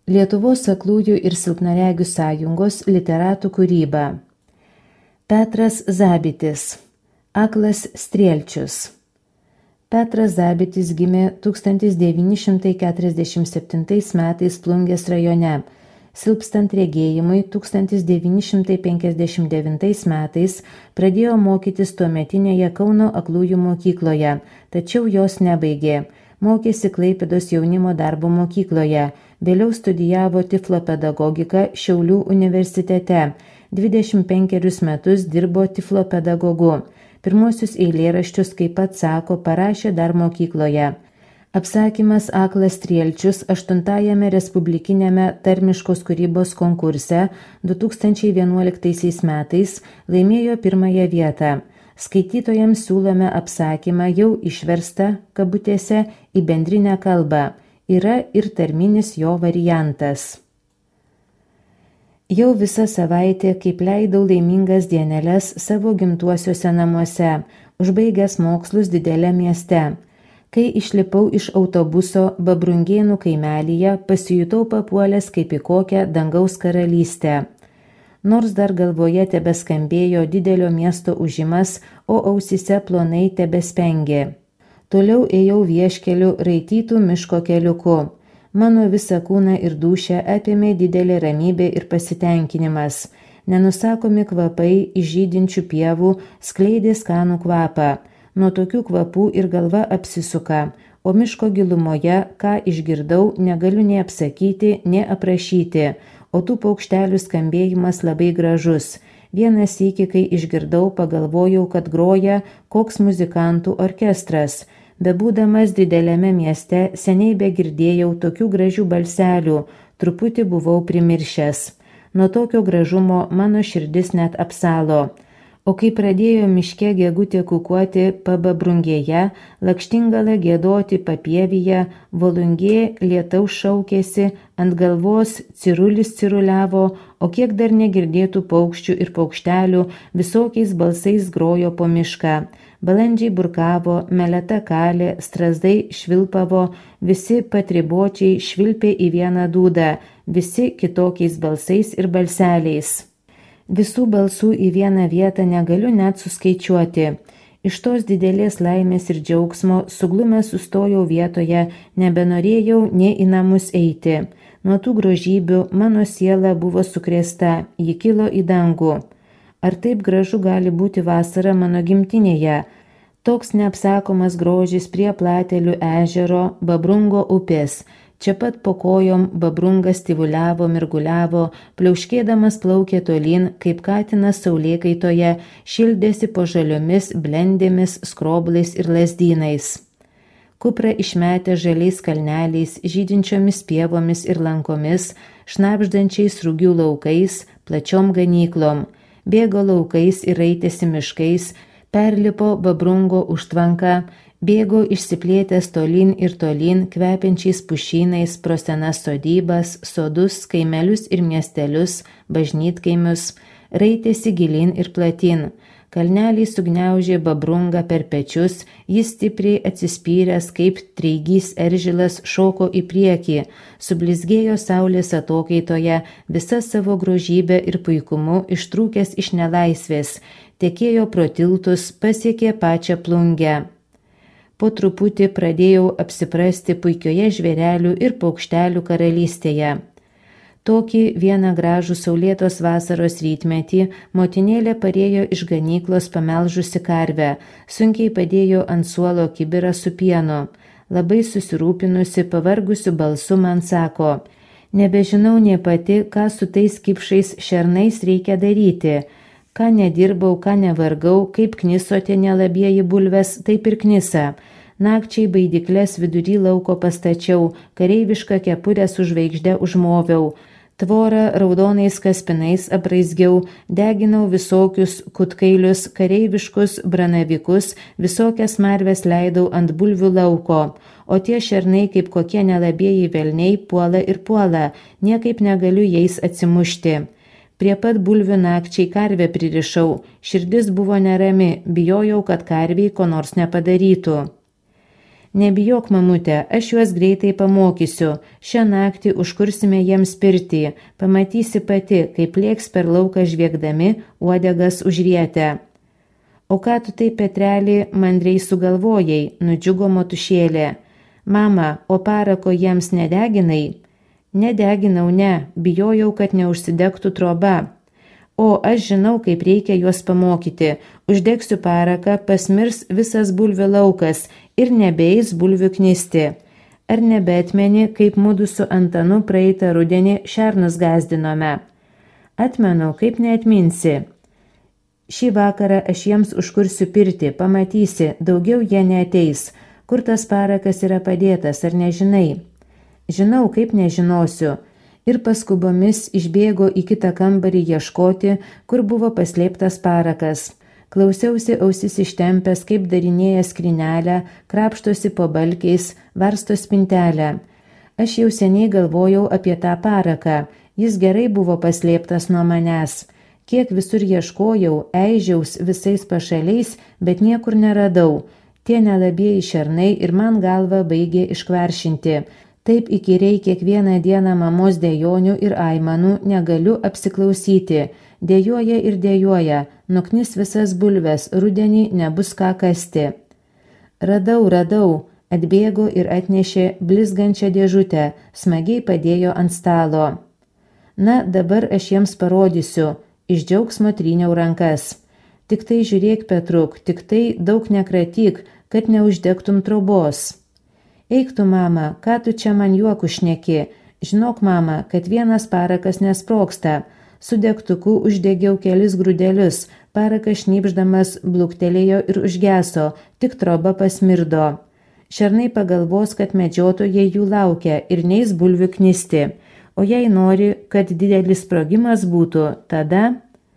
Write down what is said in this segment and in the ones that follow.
Lietuvos aklųjų ir silpnaregių sąjungos literatų kūryba. Petras Zabitis. Aklas Strielčius. Petras Zabitis gimė 1947 metais Plungės rajone. Silpstant regėjimui 1959 metais pradėjo mokytis tuometinėje Kauno aklųjų mokykloje, tačiau jos nebaigė. Mokėsi Klaipėdos jaunimo darbo mokykloje, vėliau studijavo tiflo pedagogiką Šiaulių universitete, 25 metus dirbo tiflo pedagogu. Pirmosius eilėraščius, kaip pats sako, parašė dar mokykloje. Apsakymas Aklas Strielčius 8-ajame Respublikiniame tarmiškos kūrybos konkurse 2011 metais laimėjo 1 vietą. Skaitytojams siūlome apsakymą jau išverstą kabutėse į bendrinę kalbą. Yra ir tarminis jo variantas. Jau visą savaitę, kaip leidau laimingas dieneles savo gimtuosiuose namuose, užbaigęs mokslus dideliame mieste. Kai išlipau iš autobuso Babrungėnų kaimelyje, pasijutau papuolęs kaip į kokią dangaus karalystę. Nors dar galvoje tebeskambėjo didelio miesto užimas, o ausyse plonai tebespengė. Toliau ėjau vieškeliu raitytų miško keliuku. Mano visą kūną ir dūšią apėmė didelė ramybė ir pasitenkinimas. Nenusakomi kvapai iš žydinčių pievų skleidė skanų kvapą. Nuo tokių kvapų ir galva apsisuka, o miško gilumoje, ką išgirdau, negaliu nei apsakyti, nei aprašyti, o tų paukštelių skambėjimas labai gražus. Vieną sykį, kai išgirdau, pagalvojau, kad groja koks muzikantų orkestras. Bebūdamas dideliame mieste, seniai begirdėjau tokių gražių balselių, truputį buvau primiršęs. Nuo tokio gražumo mano širdis net apsalo. O kai pradėjo miške gegutė kukuoti Pababrungėje, lakštingala giedoti papievyje, volungė lietaus šaukėsi, ant galvos cirulis ciruliavo, o kiek dar negirdėtų paukščių ir paukštelių visokiais balsais grojo po mišką. Balandžiai burkavo, meleta kalė, strazdai švilpavo, visi patribočiai švilpė į vieną dūdą, visi kitokiais balsais ir balseliais. Visų balsų į vieną vietą negaliu net suskaičiuoti. Iš tos didelės laimės ir džiaugsmo suglumęs sustojau vietoje, nebenorėjau nei į namus eiti. Nuo tų grožybių mano siela buvo sukrėsta, ji kilo į dangų. Ar taip gražu gali būti vasara mano gimtinėje? Toks neapsakomas grožis prie Platelių ežero, Babrungo upės. Čia pat po kojom Babrungas tyvuliavo, mirguliavo, pliauškėdamas plaukė tolyn, kaip katinas saulėkaitoje, šildėsi po žaliomis blendėmis, skroblais ir lazdynais. Kuprą išmetė žaliais kalneliais, žydinčiomis pievomis ir lankomis, šnabždančiais rugių laukais, plačiom ganyklom. Bėgo laukais ir raitėsi miškais, perlipo Babrungo užtvanką, bėgo išsiplėtęs tolyn ir tolyn, kvepiančiais pušynais pro senas sodybas, sodus, kaimelius ir miestelius, bažnytkaimius, raitėsi gilyn ir platyn. Kalneliai sugniaužė Babrungą per pečius, jis stipriai atsispyręs kaip treigys eržilas šoko į priekį, sublizgėjo saulės atokaitoje, visa savo grožybę ir puikumu ištrūkęs iš nelaisvės, tekėjo pro tiltus, pasiekė pačią Plungę. Po truputį pradėjau apsiprasti puikioje žvėrelių ir paukštelių karalystėje. Tokį vieną gražų saulėtos vasaros rytmetį motinėlė parėjo iš ganyklos pamelžusi karvę, sunkiai padėjo ant suolo kibirą su pienu. Labai susirūpinusi, pavargusiu balsu man sako: nebežinau nė pati, ką su tais kipšais šernais reikia daryti. Ką nedirbau, ką nevargau, kaip knisote nelabieji bulves, taip ir knisa. Nakčiai baidyklės vidury lauko pastačiau, kareivišką kepurę su žvaigžde užmoviau. Tvorą raudonais kaspinais apraizgiau, deginau visokius kutkailius, kareiviškus branavikus, visokias marves leidau ant bulvių lauko, o tie šernai kaip kokie nelabieji velniai puola ir puola, niekaip negaliu jais atsimušti. Prie pat bulvių nakčiai karvę pririšau, širdis buvo nerami, bijojau, kad karviai ko nors nepadarytų. Nebijok, mamute, aš juos greitai pamokysiu. Šią naktį užkursime jiems pirtį. Pamatysi pati, kaip lėks per lauką žviegdami, uodegas užrietę. O ką tu taip, Petrelį, mandriai sugalvojai, nudžiugo motušėlė. Mama, o parako jiems nedeginai? Nedeginau, ne, bijojau, kad neužsidegtų troba. O aš žinau, kaip reikia juos pamokyti. Uždegsiu paraką, pasmirs visas bulvių laukas ir nebeis bulvių knisti. Ar nebeatmeni, kaip mudu su Antanu praeitą rudenį šernus gazdinome? Atmenau, kaip neatminsi. Šį vakarą aš jiems užkursiu pirtį, pamatysi, daugiau jie neateis. Kur tas parakas yra padėtas, ar nežinai? Žinau, kaip nežinosiu. Ir paskubomis išbėgo į kitą kambarį ieškoti, kur buvo paslėptas parakas. Klausiausi ausis ištempęs, kaip darinėja skrynelę, krapštosi po balkiais, varsto spintelę. Aš jau seniai galvojau apie tą paraką, jis gerai buvo paslėptas nuo manęs. Kiek visur ieškojau, eižiaus visais pašaliais, bet niekur neradau. Tie nelabieji šernai ir man galvą baigė iškvaršinti. Taip įkyriai kiekvieną dieną mamos dejonių ir aimanų negaliu apsiklausyti. Dejuoja ir dejuoja, nuknis visas bulves, rudenį nebus ką kasti. Radau, atbėgo ir atnešė blizgančią dėžutę, smagiai padėjo ant stalo. Na, dabar aš jiems parodysiu, iš džiaugsmo tryniau rankas. Tik tai žiūrėk, Petruk, tik tai daug nekratyk, kad neuždegtum trobos. Eik tu, mama, ką tu čia man juoku šneki? Žinok, mama, kad vienas parakas nesprogsta. Su degtuku uždegiau kelis grūdelius, parakas šnypšdamas bluktelėjo ir užgeso, tik troba pasmirdo. Šernai pagalvos, kad medžiotojai jų laukia ir neis bulvių knisti. O jei nori, kad didelis sprogimas būtų, tada...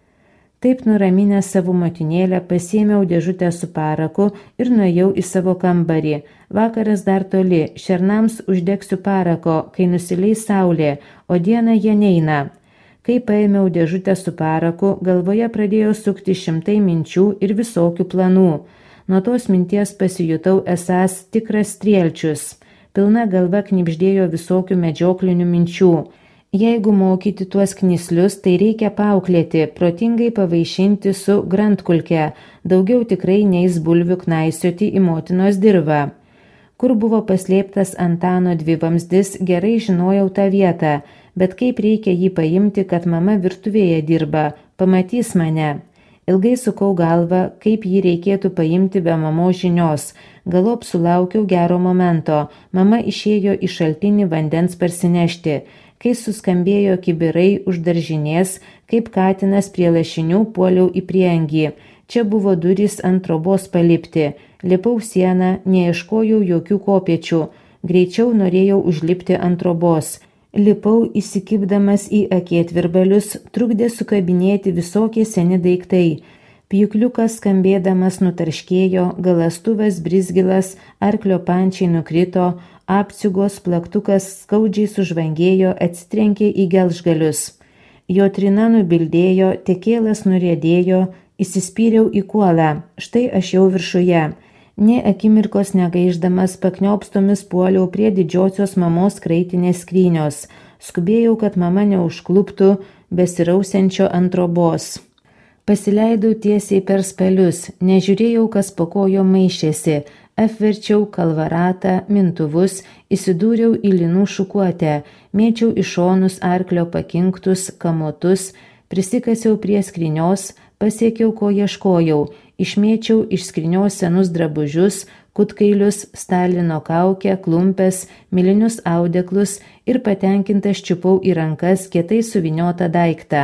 Taip nuraminęs savo motinėlę, pasiėmiau dėžutę su paraku ir nuėjau į savo kambarį. Vakaras dar toli, šernams uždegsiu parako, kai nusileis saulė, o dieną jie neina. Kai paėmiau dėžutę su paraku, galvoje pradėjo sukti šimtai minčių ir visokių planų. Nuo tos minties pasijutau esąs tikras strielčius. Pilna galva knibždėjo visokių medžioklinių minčių. Jeigu mokyti tuos knislius, tai reikia paauklėti, protingai pavaišinti su grandkulke, daugiau tikrai neis bulvių knaisioti į motinos dirvą. Kur buvo paslėptas Antano dvivamzdis, gerai žinojau tą vietą, bet kaip reikia jį paimti, kad mama virtuvėje dirba, pamatys mane. Ilgai sukau galvą, kaip jį reikėtų paimti be mamos žinios. Galop sulaukiau gero momento, mama išėjo į šaltinį vandens parsinešti. Kai suskambėjo kibirai už daržinės, kaip katinas prie lašinių puoliau į prieangį. Čia buvo durys ant trobos palipti. Lipau sieną, neieškojau jokių kopėčių. Greičiau norėjau užlipti ant trobos. Lipau įsikibdamas į akėtvirbalius, trukdė sukabinėti visokie seni daiktai. Pjūkliukas skambėdamas nutarškėjo, galastuvas brizgilas, arklio pančiai nukrito, apsiugos plaktukas skaudžiai sužvangėjo, atsitrenkė į gelžgalius. Jo trina nubildėjo, tekėlas nuriedėjo, įsispyriau į kuolą, štai aš jau viršuje. Nė akimirkos negaiždamas pakniopstomis puoliau prie didžiosios mamos kraitinės skrynios. Skubėjau, kad mama neužkluptų besirausiančio ant trobos. Pasileidau tiesiai per spalius, nežiūrėjau, kas po kojo maišėsi. Apverčiau kalvaratą, mintuvus, įsidūriau į linų šukuotę, mėčiau į šonus arklio pakinktus, kamotus, prisikasiau prie skrynios, pasiekiau, ko ieškojau, išmėčiau iš skrynios senus drabužius, kutkailius, Stalino kaukę, klumpes, milinius audeklus ir patenkintas čiupau į rankas kietai suviniotą daiktą.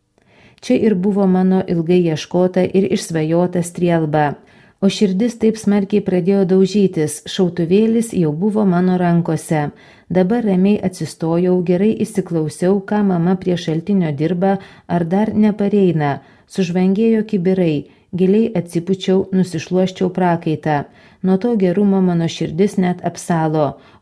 Čia ir buvo mano ilgai ieškota ir išsvajota strielba. O širdis taip smarkiai pradėjo daužytis, šautuvėlis jau buvo mano rankose. Dabar ramiai atsistojau, gerai įsiklausiau, ką mama prie šaltinio dirba, ar dar nepareina. Sužvangėjo kibirai, giliai atsipučiau, nusišluoščiau prakaitą. Nuo to gerumo mano širdis net apsalo,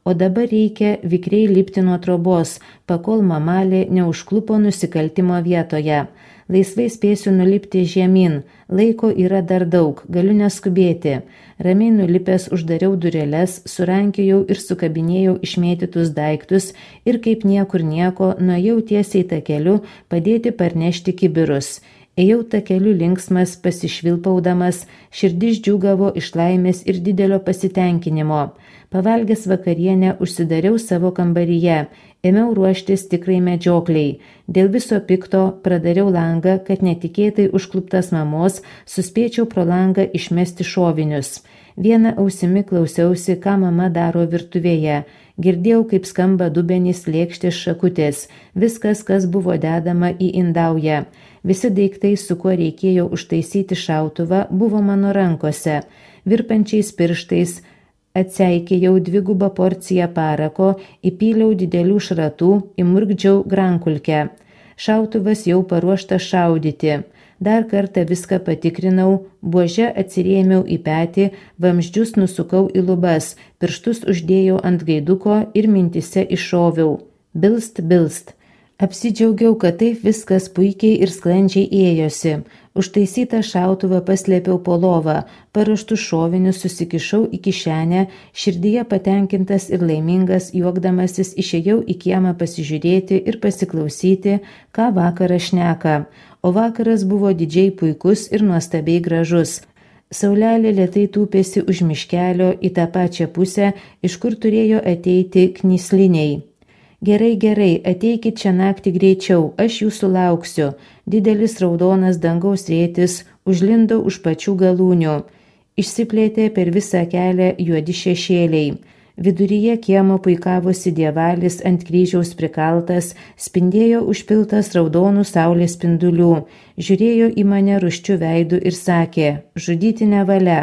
o dabar reikia vikriai lipti nuo trobos, pakol mamalė neužklupo nusikaltimo vietoje. Laisvai spėsiu nulipti žemyn, laiko yra dar daug, galiu neskubėti. Ramiai nulipęs uždariau dureles, surankiojau ir sukabinėjau išmėtytus daiktus ir kaip niekur nieko nuėjau tiesiai takeliu padėti parnešti kibirus. Ėjau takeliu linksmas, pasišvilpaudamas, širdis džiūgavo iš laimės ir didelio pasitenkinimo. Pavalgęs vakarienę užsidariau savo kambaryje, ėmiau ruoštis tikrai medžiokliai. Dėl viso pikto pradariau langą, kad netikėtai užkluptas mamos suspėčiau pro langą išmesti šovinius. Vieną ausimi klausiausi, ką mama daro virtuvėje. Girdėjau, kaip skamba dubenys, lėkštės, šakutės, viskas, kas buvo dedama į indaują. Visi daiktai, su kuo reikėjo užtaisyti šautuvą, buvo mano rankose. Virpančiais pirštais atseikėjau 2 porciją parako, įpyliau didelių šratų, įmurgdžiau grankulkę. Šautuvas jau paruoštas šaudyti. Dar kartą viską patikrinau, buože atsirėmiau į petį, vamzdžius nusukau į lubas, pirštus uždėjau ant gaiduko ir mintise iššoviau. Bilst, bilst. Apsidžiaugiau, kad taip viskas puikiai ir sklandžiai ėjosi. Užtaisytą šautuvą paslėpiau po lovą, paruoštus šovinius susikišau į kišenę, širdyje patenkintas ir laimingas, juokdamasis išėjau į kiemą pasižiūrėti ir pasiklausyti, ką vakaras šneka. O vakaras buvo didžiai puikus ir nuostabiai gražus. Saulelė lėtai tūpėsi už miškelio į tą pačią pusę, iš kur turėjo ateiti knysliniai. Gerai, gerai, ateikit čia naktį greičiau, aš jūsų lauksiu. Didelis raudonas dangaus rėtis užlindo už pačių galūnių. Išsiplėtė per visą kelią juodi šešėliai. Viduryje kiemo puikavosi dievalis ant kryžiaus prikaltas, spindėjo užpiltas raudonų saulės spindulių, žiūrėjo į mane rūsčiu veidu ir sakė, žudyti nevalia.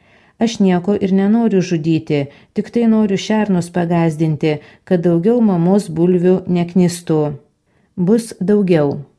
Aš nieko ir nenoriu žudyti, tik tai noriu šernus pagazdinti, kad daugiau mamos bulvių neknistų. Bus daugiau.